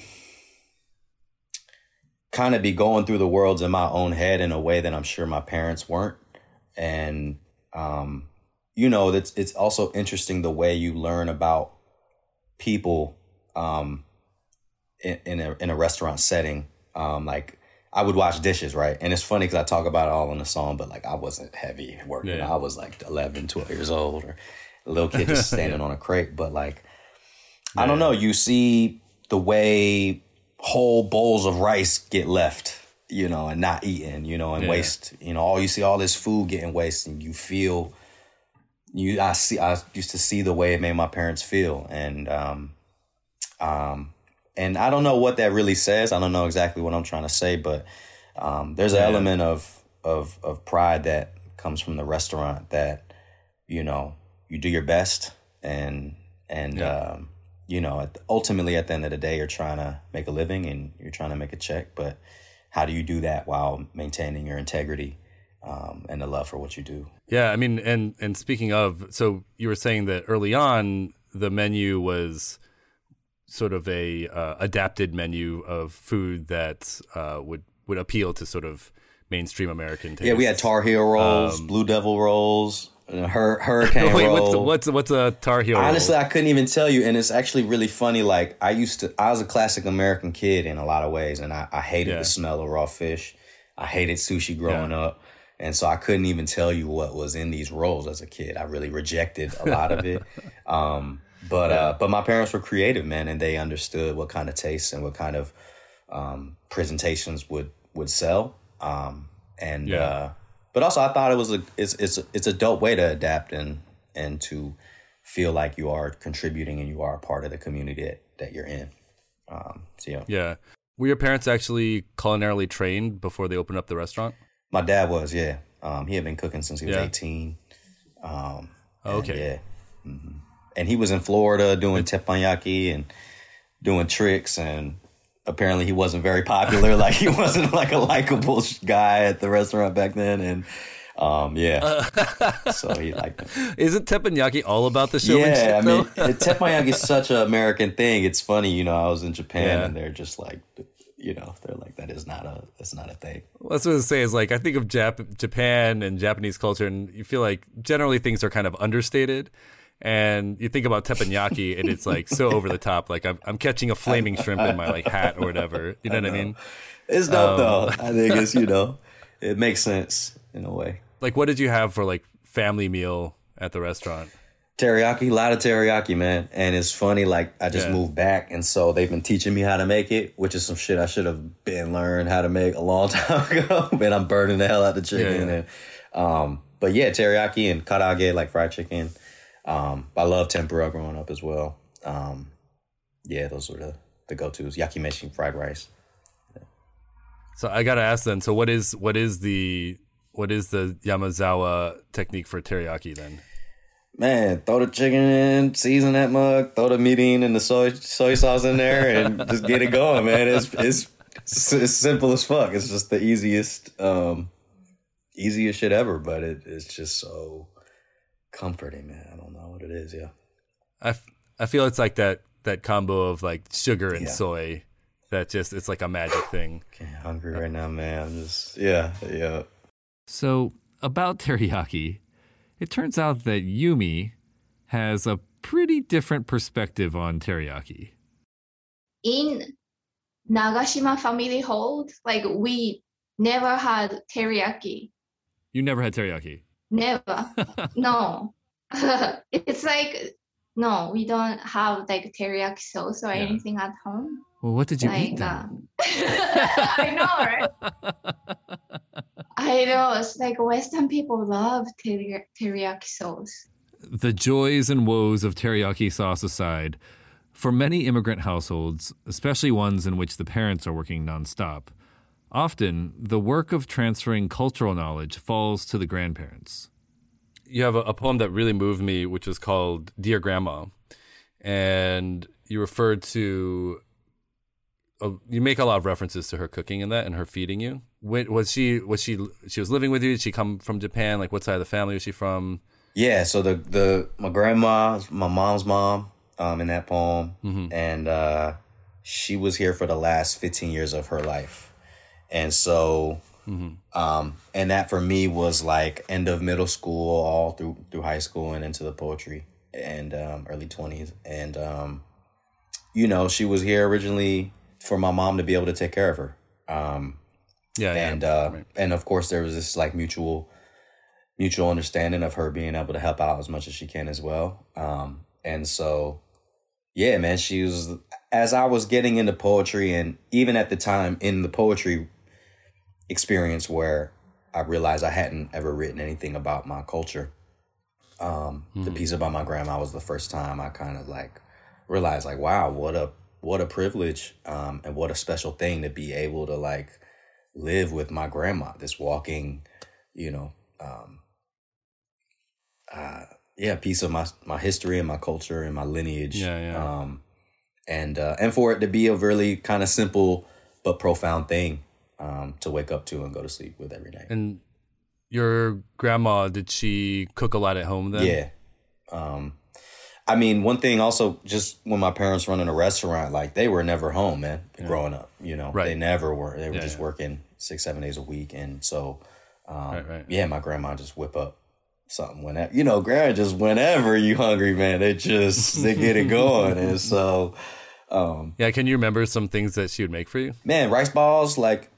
Speaker 7: kind of be going through the worlds in my own head in a way that I'm sure my parents weren't. And, um, you know, it's, it's also interesting the way you learn about people um, in, in, a, in a restaurant setting. Um, like I would wash dishes, right? And it's funny because I talk about it all in the song, but like I wasn't heavy working. Yeah. I was like eleven, twelve years old, or a little kid just standing yeah. on a crate. But like, yeah. I don't know, you see the way whole bowls of rice get left, you know, and not eaten, you know, and yeah. waste, you know, all you see all this food getting wasted, and you feel, you, I see, I used to see the way it made my parents feel. And, um, um, and I don't know what that really says. I don't know exactly what I'm trying to say, but, um, there's an yeah. element of, of, of pride that comes from the restaurant that, you know, you do your best, and, and, yeah. um, you know, ultimately at the end of the day, you're trying to make a living and you're trying to make a check. But how do you do that while maintaining your integrity um, and the love for what you do?
Speaker 3: Yeah, I mean, and and speaking of, so you were saying that early on, the menu was sort of a uh, adapted menu of food that uh, would, would appeal to sort of mainstream American tastes.
Speaker 7: Yeah, we had Tar Heel rolls, um, Blue Devil rolls. Hur- hurricane
Speaker 3: Wait,
Speaker 7: roll.
Speaker 3: What's, what's what's a Tar Heel roll?
Speaker 7: Honestly, I couldn't even tell you, and it's actually really funny. Like I used to, I was a classic American kid in a lot of ways, and I, I hated yeah. the smell of raw fish. I hated sushi growing yeah. up, And so I couldn't even tell you what was in these roles as a kid. I really rejected a lot of it. Um, but uh, but my parents were creative, man, and they understood what kind of tastes and what kind of um, presentations would would sell. Um, and
Speaker 3: yeah.
Speaker 7: uh, but also I thought it was a it's it's it's a dope way to adapt and and to feel like you are contributing and you are a part of the community that, that you're in. Um, so yeah.
Speaker 3: Yeah. Were your parents actually culinarily trained before they opened up the restaurant?
Speaker 7: My dad was, yeah. Um, he had been cooking since he was
Speaker 3: yeah.
Speaker 7: eighteen. Um,
Speaker 3: okay.
Speaker 7: Yeah. Mm-hmm. And he was in Florida doing teppanyaki and doing tricks, and apparently he wasn't very popular. Like he wasn't like a likable guy at the restaurant back then. And um, yeah, uh, so he liked it.
Speaker 3: Isn't teppanyaki all about the showmanship?
Speaker 7: Yeah, I mean,
Speaker 3: though?
Speaker 7: teppanyaki is such an American thing. It's funny, you know. I was in Japan,
Speaker 3: yeah.
Speaker 7: and they're just like, you know, they're like, that is not a, that's not a thing.
Speaker 3: Well, that's what I say is like, I think of Jap- Japan and Japanese culture, and you feel like generally things are kind of understated. And you think about teppanyaki, and it's like so over the top. Like I'm, I'm catching a flaming shrimp in my like hat or whatever. You know, I know. what I mean?
Speaker 7: It's dope
Speaker 3: um,
Speaker 7: though. I think it's, you know, it makes sense in a way.
Speaker 3: Like, what did you have for like family meal at the restaurant?
Speaker 7: Teriyaki, a lot of teriyaki, man. And it's funny, like I just yeah. moved back, and so they've been teaching me how to make it, which is some shit I should have been learned how to make a long time ago. Man, I'm burning the hell out of the chicken. Yeah, yeah. And, um, but yeah, teriyaki and karaage, like fried chicken. Um, I love tempura growing up as well. Um, yeah, those were the, the go-tos. Yakimeshi, fried rice. Yeah.
Speaker 3: So I gotta ask then. So what is what is the what is the Yamazawa technique for teriyaki then?
Speaker 7: Man, throw the chicken in, season that mug, throw the meat in and the soy soy sauce in there, and just get it going, man. It's it's it's simple as fuck. It's just the easiest um, easiest shit ever, but it, it's just so comforting, man. I don't know what it is. Yeah,
Speaker 3: I, f- I feel it's like that that combo of like sugar and
Speaker 7: yeah.
Speaker 3: soy that just it's like a magic thing.
Speaker 7: Okay, hungry right now, man. I'm just yeah yeah.
Speaker 8: So about teriyaki, it turns out that Yumi has a pretty different perspective on teriyaki.
Speaker 5: In Nagashima family hold, like we never had teriyaki.
Speaker 8: You never had teriyaki?
Speaker 5: Never. No. It's like, no, we don't have like teriyaki sauce or yeah. anything at home.
Speaker 8: Well, what did you
Speaker 5: like,
Speaker 8: eat then?
Speaker 5: Uh, I know, right? I know. It's like Western people love teri- teriyaki sauce.
Speaker 8: The joys and woes of teriyaki sauce aside, for many immigrant households, especially ones in which the parents are working nonstop, often the work of transferring cultural knowledge falls to the grandparents.
Speaker 3: You have a, a poem that really moved me, which was called Dear Grandma. And you referred to, uh, you make a lot of references to her cooking in that and her feeding you. When, was she, was she, she was living with you? Did she come from Japan? Like what side of the family was she from?
Speaker 7: Yeah, so the, the my grandma, my mom's mom um, in that poem. Mm-hmm. And uh, she was here for the last fifteen years of her life. And so, mm-hmm. um, and that for me was like end of middle school, all through through high school and into the poetry and um, early twenties. And, um, you know, she was here originally for my mom to be able to take care of her. Um,
Speaker 3: yeah,
Speaker 7: and
Speaker 3: yeah.
Speaker 7: Uh,
Speaker 3: right.
Speaker 7: and of course, there was this like mutual mutual understanding of her being able to help out as much as she can as well. Um, and so, yeah, man, she was, as I was getting into poetry and even at the time in the poetry experience where I realized I hadn't ever written anything about my culture. Um, mm-hmm. The piece about my grandma was the first time I kind of like realized like, wow, what a, what a privilege, um, and what a special thing to be able to like live with my grandma, this walking, you know, um, uh, yeah, piece of my, my history and my culture and my lineage.
Speaker 3: Yeah, yeah.
Speaker 7: Um, and, uh, and for it to be a really kind of simple but profound thing, um, to wake up to and go to sleep with every night.
Speaker 3: And your grandma, did she cook a lot at home then?
Speaker 7: Yeah. Um, I mean, one thing also, just when my parents running a restaurant, like they were never home, man, yeah. growing up, you know,
Speaker 3: right.
Speaker 7: they never were. They were
Speaker 3: yeah,
Speaker 7: just
Speaker 3: yeah. working
Speaker 7: six, seven days a week. And so, um,
Speaker 3: right, right.
Speaker 7: yeah, my grandma just whip up something whenever, you know, grandma just whenever you hungry, man, they just, they get it going. And so, um,
Speaker 3: yeah. Can you remember some things that she would make for you?
Speaker 7: Man, rice balls, like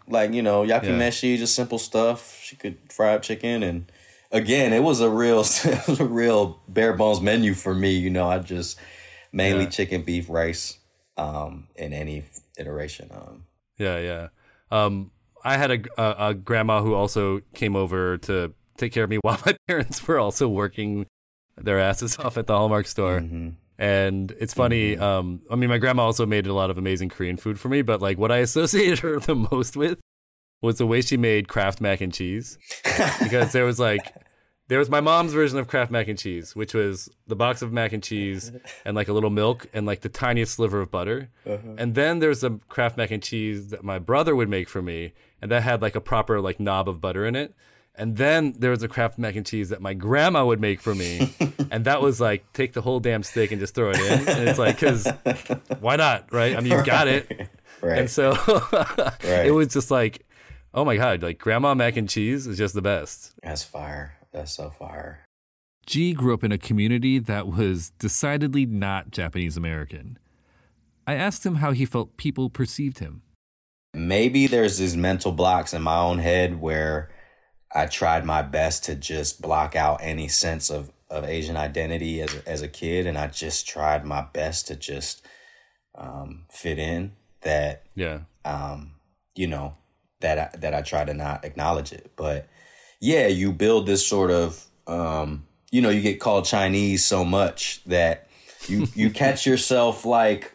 Speaker 7: like, you know, yakimeshi,
Speaker 8: Yeah.
Speaker 7: just simple stuff. She could fry up chicken. And again, it was a real, it was a real bare bones menu for me. You know, I just mainly
Speaker 8: Yeah.
Speaker 7: chicken, beef, rice, um, in any iteration. Um,
Speaker 8: Yeah, yeah. Um, I had a, a, a grandma who also came over to take care of me while my parents were also working their asses off at the Hallmark store.
Speaker 7: mm-hmm.
Speaker 8: And it's funny.
Speaker 7: Mm-hmm.
Speaker 8: Um, I mean, my grandma also made a lot of amazing Korean food for me, but like what I associated her the most with was the way she made Kraft mac and cheese. Because there was like, there was my mom's version of Kraft mac and cheese, which was the box of mac and cheese and like a little milk and like the tiniest sliver of butter. Uh-huh. And then there's a Kraft mac and cheese that my brother would make for me, and that had like a proper like knob of butter in it. And then there was a Kraft mac and cheese that my grandma would make for me, and that was like take the whole damn steak and just throw it in. And it's like, because why not, right? I mean, you got it.
Speaker 7: Right.
Speaker 8: And so
Speaker 7: Right.
Speaker 8: it was just like, oh my God, like grandma mac and cheese is just the best.
Speaker 7: That's fire. That's so fire.
Speaker 8: G grew up in a community that was decidedly not Japanese American. I asked him how he felt people perceived him.
Speaker 7: Maybe there's these mental blocks in my own head where I tried my best to just block out any sense of, of Asian identity as a, as a kid. And I just tried my best to just um, fit in that,
Speaker 8: Yeah.
Speaker 7: um, you know, that I, that I try to not acknowledge it. But yeah, you build this sort of, um, you know, you get called Chinese so much that you, you catch yourself like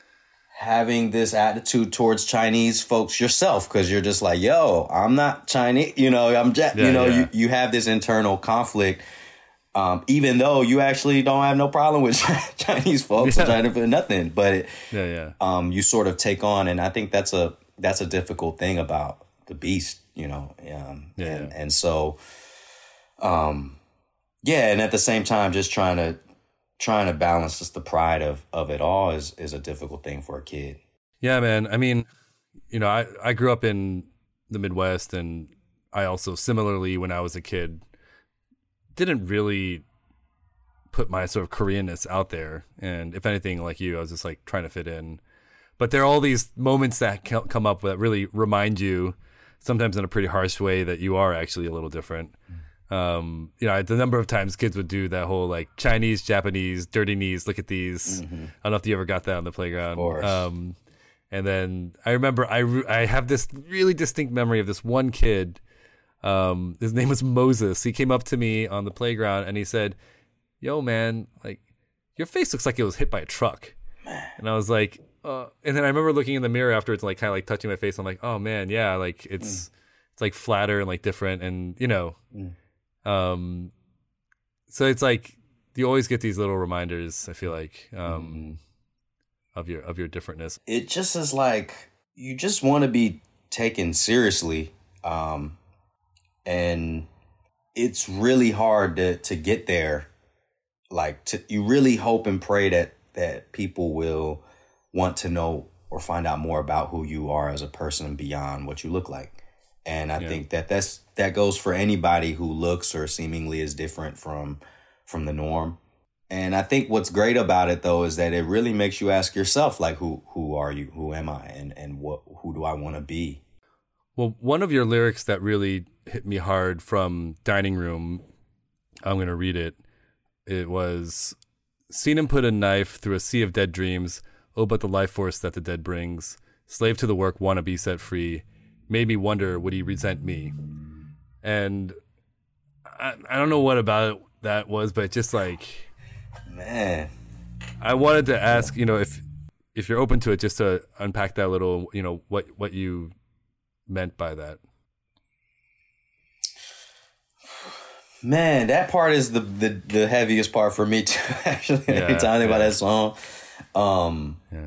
Speaker 7: having this attitude towards Chinese folks yourself, because you're just like, yo, I'm not Chinese, you know, I'm, ja-
Speaker 8: Yeah,
Speaker 7: you know,
Speaker 8: yeah.
Speaker 7: you, you have this internal conflict, um, even though you actually don't have no problem with Chinese folks
Speaker 8: Yeah.
Speaker 7: or China for nothing, but it,
Speaker 8: Yeah, yeah.
Speaker 7: um, you sort of take on, and I think that's a that's a difficult thing about the beast, you know, um,
Speaker 8: Yeah,
Speaker 7: and
Speaker 8: yeah.
Speaker 7: and so, um, yeah, and at the same time, just trying to trying to balance just the pride of of it all is is a difficult thing for a kid.
Speaker 8: Yeah, man. I mean, you know, I, I grew up in the Midwest, and I also similarly, when I was a kid, didn't really put my sort of Koreanness out there. And if anything, like you, I was just like trying to fit in. But there are all these moments that co- come up that really remind you, sometimes in a pretty harsh way, that you are actually a little different. Um, you know, the number of times kids would do that whole like Chinese, Japanese, dirty knees, look at these.
Speaker 7: Mm-hmm.
Speaker 8: I don't know if you ever got that on the playground.
Speaker 7: Of course.
Speaker 8: Um, and then I remember I, re- I have this really distinct memory of this one kid. Um, his name was Moses. He came up to me on the playground and he said, yo, man, like your face looks like it was hit by a truck. And I was like, uh, and then I remember looking in the mirror afterwards and like kind of like touching my face. I'm like, oh man, yeah, like it's, mm. it's like flatter and like different. And you know, mm. um, so it's like, you always get these little reminders, I feel like, um, mm. of your, of your differentness.
Speaker 7: It just is like, you just want to be taken seriously. Um, and it's really hard to, to get there. Like to, you really hope and pray that, that people will want to know or find out more about who you are as a person beyond what you look like. And I yeah. think that that's, that goes for anybody who looks or seemingly is different from, from the norm. And I think what's great about it though, is that it really makes you ask yourself, like, who, who are you? Who am I? And, and what, who do I want to be?
Speaker 8: Well, one of your lyrics that really hit me hard from Dining Room, I'm going to read it. It was, seen him put a knife through a sea of dead dreams. Oh, but the life force that the dead brings. Slave to the work, wanna be set free. Made me wonder, would he resent me? And I, I don't know what about it that was, but just like,
Speaker 7: man,
Speaker 8: I wanted to ask, you know, if if you're open to it, just to unpack that little, you know, what what you meant by that.
Speaker 7: Man, that part is the, the, the heaviest part for me too, actually.
Speaker 8: Yeah,
Speaker 7: Every time I think
Speaker 8: yeah.
Speaker 7: about that song. Um,
Speaker 8: yeah.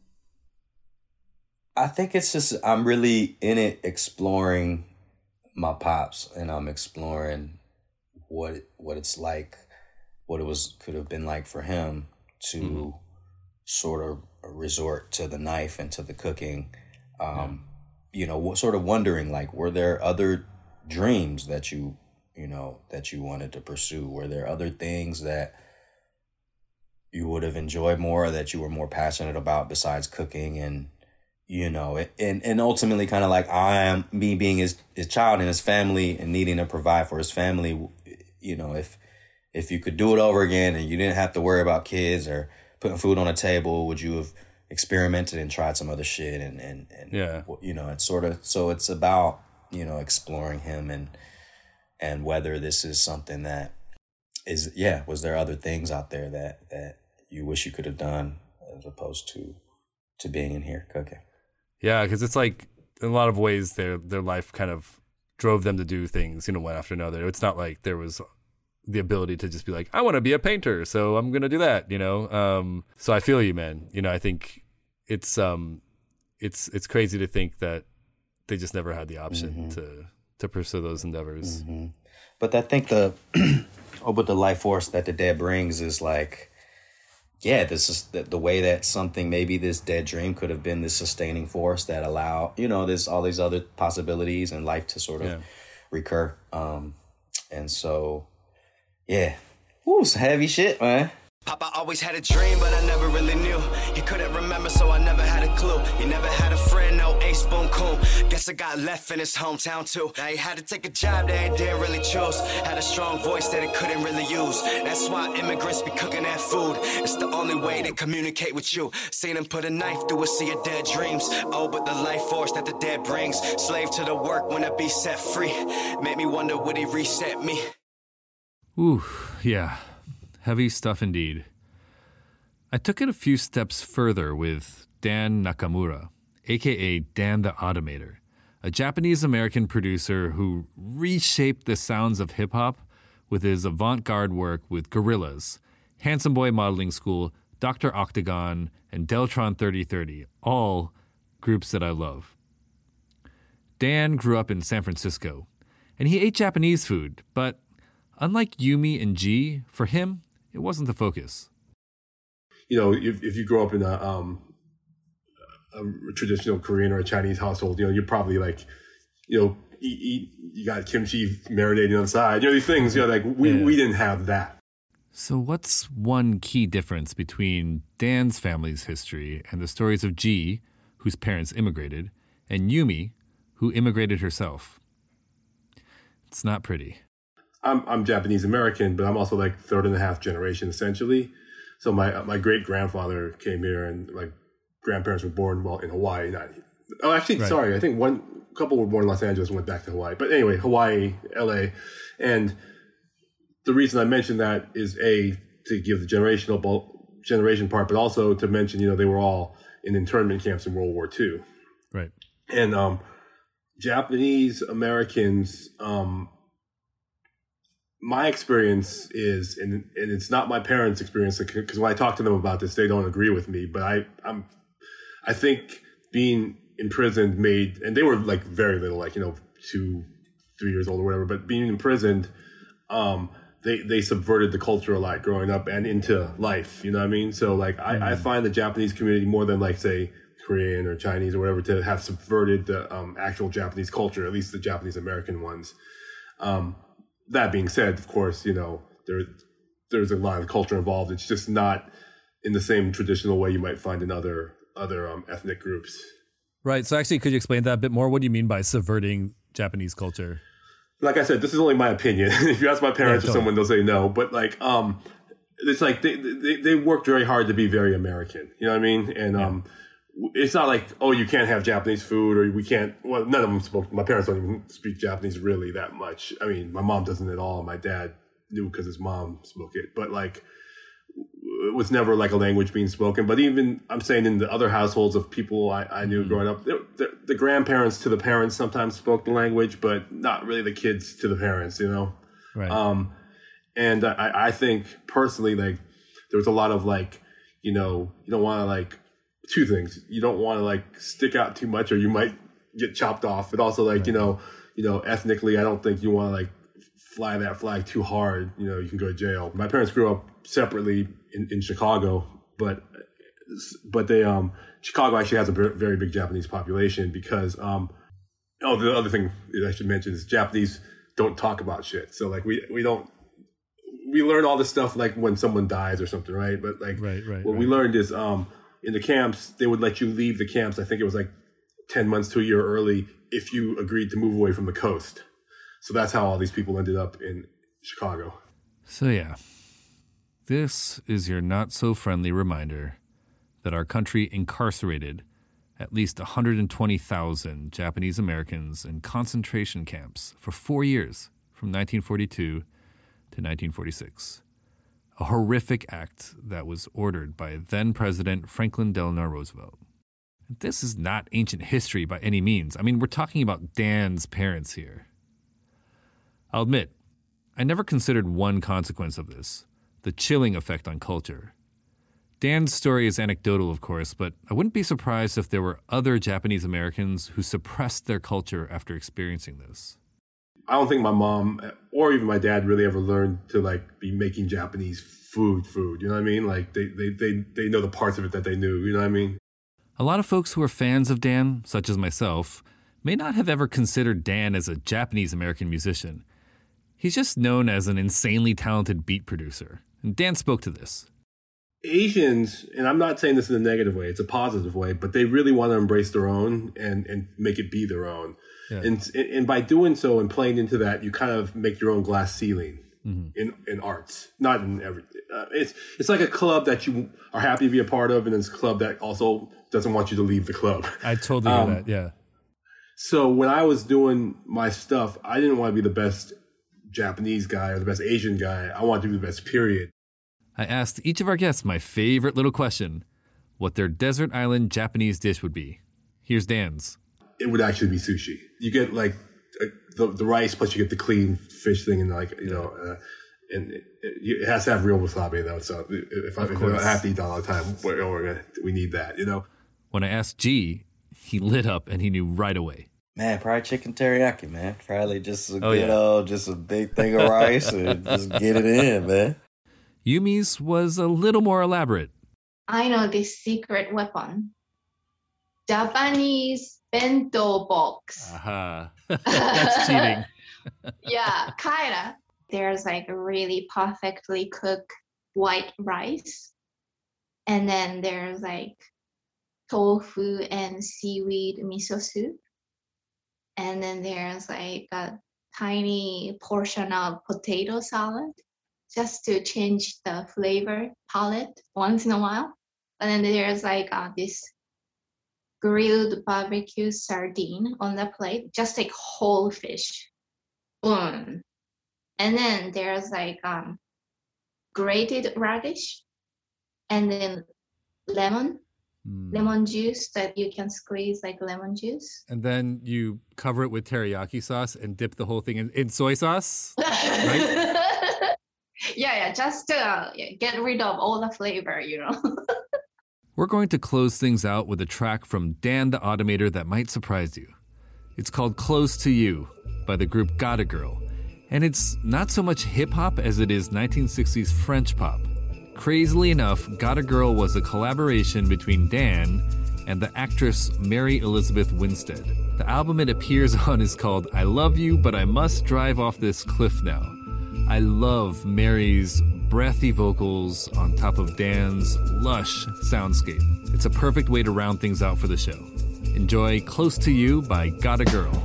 Speaker 7: I think it's just, I'm really in it exploring my pops, and I'm exploring what it, what it's like, what it was could have been like for him to mm-hmm. sort of resort to the knife and to the cooking. Um, yeah. You know, sort of wondering, like, were there other dreams that you, you know, that you wanted to pursue? Were there other things that you would have enjoyed more, or that you were more passionate about besides cooking? And, you know, and, and ultimately kind of like I am, me being his, his child and his family and needing to provide for his family, you know, if, if you could do it over again and you didn't have to worry about kids or putting food on the table, would you have experimented and tried some other shit? And, and, and
Speaker 8: yeah,
Speaker 7: you know, it's sort of, so it's about, you know, exploring him and, and whether this is something that is, yeah, was there other things out there that, that you wish you could have done as opposed to, to being in here cooking?
Speaker 8: Yeah, because it's like in a lot of ways their their life kind of drove them to do things, you know, one after another. It's not like there was the ability to just be like, I want to be a painter, so I'm gonna do that, you know. Um, so I feel you, man. You know, I think it's um, it's it's crazy to think that they just never had the option mm-hmm. to to pursue those endeavors.
Speaker 7: Mm-hmm. But I think the oh, but the life force that the dead brings is like, yeah, this is the, the way that something, maybe this dead dream could have been this sustaining force that allow, you know, there's all these other possibilities in life to sort of yeah. recur. Um, and so, yeah, Woo, it's heavy shit, man.
Speaker 4: Papa always had a dream, but I never really knew. He couldn't remember, so I never had a clue. He never had a friend, no ace, boom, cool. Guess I got left in his hometown too. Now he had to take a job that he didn't really choose. Had a strong voice that he couldn't really use. That's why immigrants be cooking that food. It's the only way to communicate with you. Seen him put a knife through a sea of dead dreams. Oh, but the life force that the dead brings. Slave to the work when I be set free. Made me wonder, would he reset me?
Speaker 8: Ooh, yeah. Heavy stuff indeed. I took it a few steps further with Dan Nakamura, a k a. Dan the Automator, a Japanese-American producer who reshaped the sounds of hip-hop with his avant-garde work with Gorillaz, Handsome Boy Modeling School, Doctor Octagon, and Deltron thirty thirty, all groups that I love. Dan grew up in San Francisco, and he ate Japanese food, but unlike Yumi and G, for him, it wasn't the focus.
Speaker 9: You know, if, if you grow up in a, um, a traditional Korean or a Chinese household, you know, you're probably like, you know, eat, eat you got kimchi marinating on the side, you know, these things, you know, like we, yeah. we didn't have that.
Speaker 8: So what's one key difference between Dan's family's history and the stories of G, whose parents immigrated, and Yumi, who immigrated herself? It's not pretty.
Speaker 9: I'm I'm Japanese American, but I'm also like third and a half generation essentially. So my my great grandfather came here, and my grandparents were born well in Hawaii. Not, oh, actually, right. sorry, I think one couple were born in Los Angeles and went back to Hawaii. But anyway, Hawaii, L A, and the reason I mention that is a to give the generational generation part, but also to mention, you know, they were all in internment camps in World War Two.
Speaker 8: Right.
Speaker 9: And um, Japanese Americans. Um, My experience is, and, and it's not my parents' experience, because when I talk to them about this, they don't agree with me. But I, I'm, I think being imprisoned made, and they were like very little, like, you know, two, three years old or whatever. But being imprisoned, um, they they subverted the culture a lot growing up and into life. You know what I mean? So like, I, mm-hmm. I find the Japanese community more than like say Korean or Chinese or whatever to have subverted the um, actual Japanese culture, at least the Japanese American ones. Um, That being said, of course, you know, there, there's a lot of culture involved. It's just not in the same traditional way you might find in other other um, ethnic groups.
Speaker 8: Right. So actually, could you explain that a bit more? What do you mean by subverting Japanese culture?
Speaker 9: Like I said, this is only my opinion. If you ask my parents yeah, totally. or someone, they'll say no. But like, um, it's like they, they they worked very hard to be very American. You know what I mean? And yeah. um, it's not like, oh, you can't have Japanese food or we can't. Well, none of them spoke. My parents don't even speak Japanese really that much. I mean, my mom doesn't at all. My dad knew because his mom spoke it. But like, it was never like a language being spoken. But even, I'm saying in the other households of people I, I knew mm-hmm. growing up, the, the, the grandparents to the parents sometimes spoke the language, but not really the kids to the parents, you know?
Speaker 8: Right.
Speaker 9: Um, and I, I think personally, like, there was a lot of like, you know, you don't want to like, two things. You don't want to like stick out too much or you might get chopped off. But also like, right. you know, you know, ethnically, I don't think you want to like fly that flag too hard. You know, you can go to jail. My parents grew up separately in, in Chicago, but, but they, um, Chicago actually has a very big Japanese population because, um, oh, the other thing I should mention is Japanese don't talk about shit. So like we, we don't, we learn all this stuff like when someone dies or something, right? But like
Speaker 8: right, right,
Speaker 9: what
Speaker 8: right.
Speaker 9: we learned is, um, in the camps, they would let you leave the camps. I think it was like ten months to a year early if you agreed to move away from the coast. So that's how all these people ended up in Chicago.
Speaker 8: So yeah, this is your not-so-friendly reminder that our country incarcerated at least one hundred twenty thousand Japanese Americans in concentration camps for four years from nineteen forty-two to nineteen forty-six. A horrific act that was ordered by then-President Franklin Delano Roosevelt. This is not ancient history by any means. I mean, we're talking about Dan's parents here. I'll admit, I never considered one consequence of this, the chilling effect on culture. Dan's story is anecdotal, of course, but I wouldn't be surprised if there were other Japanese Americans who suppressed their culture after experiencing this.
Speaker 9: I don't think my mom or even my dad really ever learned to like be making Japanese food food. You know what I mean? Like they, they, they, they know the parts of it that they knew. You know what I mean?
Speaker 8: A lot of folks who are fans of Dan, such as myself, may not have ever considered Dan as a Japanese American musician. He's just known as an insanely talented beat producer. And Dan spoke to this.
Speaker 9: Asians, and I'm not saying this in a negative way, it's a positive way, but they really want to embrace their own and, and make it be their own. Yeah. And and by doing so and playing into that, you kind of make your own glass ceiling mm-hmm. in, in arts, not in everything. Uh, it's it's like a club that you are happy to be a part of, and it's a club that also doesn't want you to leave the club.
Speaker 8: I totally um, get that, yeah.
Speaker 9: So when I was doing my stuff, I didn't want to be the best Japanese guy or the best Asian guy. I wanted to be the best, period.
Speaker 8: I asked each of our guests my favorite little question, what their desert island Japanese dish would be. Here's Dan's.
Speaker 9: It would actually be sushi. You get like uh, the, the rice, plus you get the clean fish thing, and like you know, uh, and it, it has to have real wasabi though. So if, I, if I have to eat that all the time, we're, we're gonna, we need that, you know.
Speaker 8: When I asked G, he lit up and he knew right away.
Speaker 7: Man, probably chicken teriyaki, man. Probably just a
Speaker 8: oh,
Speaker 7: good
Speaker 8: yeah.
Speaker 7: old, just a big thing of rice and just get it in, man.
Speaker 8: Yumi's was a little more elaborate.
Speaker 5: I know this secret weapon. Japanese bento box.
Speaker 8: Aha. Uh-huh. That's cheating.
Speaker 5: Yeah, kinda. There's like a really perfectly cooked white rice. And then there's like tofu and seaweed miso soup. And then there's like a tiny portion of potato salad, just to change the flavor palette once in a while. And then there's like uh, this grilled barbecue sardine on the plate, just like whole fish. Boom. And then there's like um, grated radish, and then lemon, mm. lemon juice that you can squeeze like lemon juice.
Speaker 8: And then you cover it with teriyaki sauce and dip the whole thing in, in soy sauce, right?
Speaker 5: Yeah, yeah, just to uh, get rid of all the flavor, you know.
Speaker 8: We're going to close things out with a track from Dan the Automator that might surprise you. It's called Close to You by the group Gotta Girl. And it's not so much hip-hop as it is nineteen sixties French pop. Crazily enough, Gotta Girl was a collaboration between Dan and the actress Mary Elizabeth Winstead. The album it appears on is called I Love You, But I Must Drive Off This Cliff Now. I love Mary's breathy vocals on top of Dan's lush soundscape. It's a perfect way to round things out for the show. Enjoy Close to You by Gotta Girl.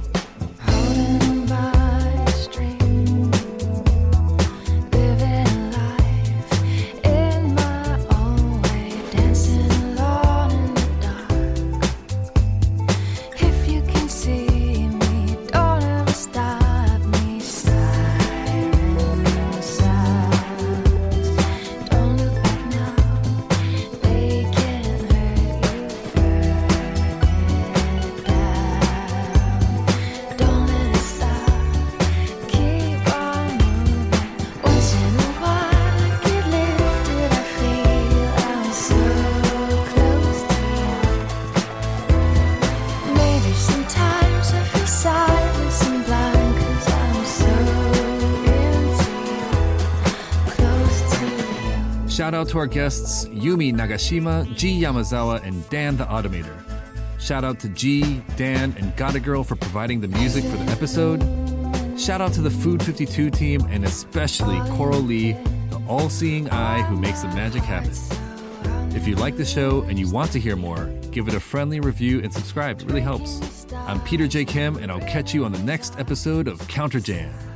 Speaker 8: Shout out to our guests, Yumi Nagashima, G Yamazawa, and Dan the Automator. Shout out to G, Dan, and Gotta Girl for providing the music for the episode. Shout out to the Food fifty-two team, and especially Coral Lee, the all-seeing eye who makes the magic happen. If you like the show and you want to hear more, give it a friendly review and subscribe. It really helps. I'm Peter J. Kim, and I'll catch you on the next episode of Counter Jam.